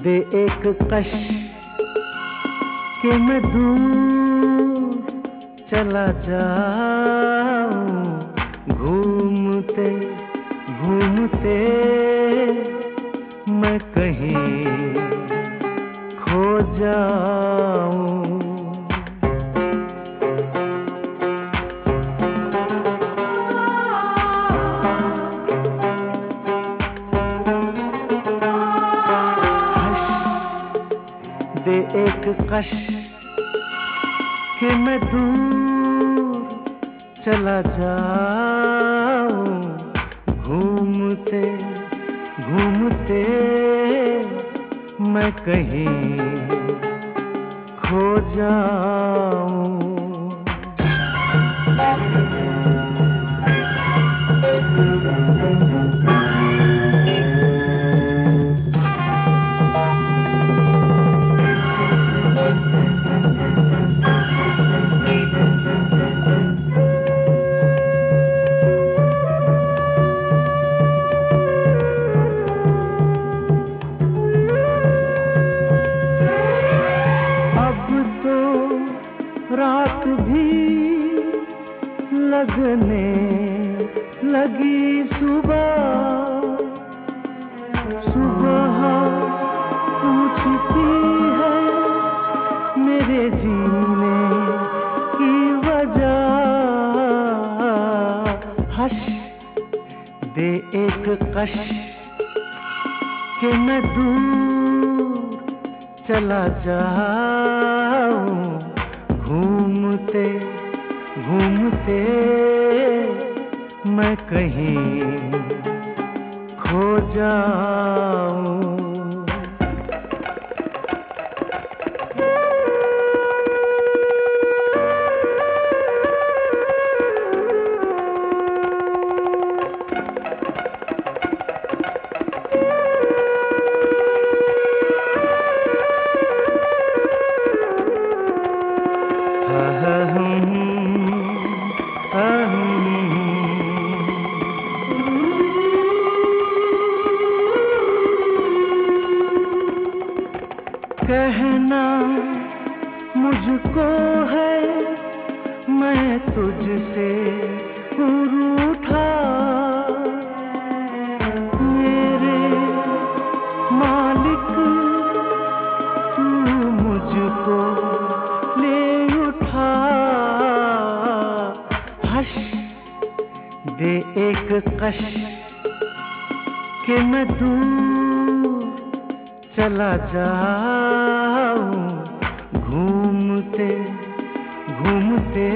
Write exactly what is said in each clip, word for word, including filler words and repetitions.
दे एक कश कि मैं दूर चला जाऊं, घूमते घूमते मैं कहीं खो जाऊं। दे एक कश कि मैं दूर चला जाऊं, घूमते घूमते मैं कहीं खो जाऊं। रात भी लगने लगी सुबह, सुबह पूछती है मेरे जीने की वजह। हश दे एक कश कि मैं दूर चला जाऊं, घूमते घूमते मैं कहीं खो जाऊं। कहना मुझको है मैं तुझसे रूठा, मेरे मालिक तू मुझको ले उठा। हश दे एक कश कि मैं दूर चला जाऊं, घूमते घूमते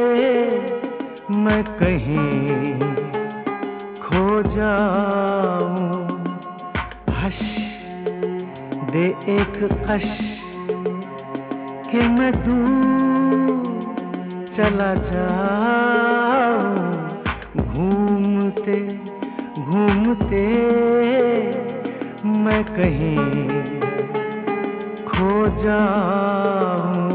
मैं कहीं खो जाऊं। हश दे एक कश कि मैं दूर चला जाऊं, घूमते घूमते मैं कहीं खो जाऊं।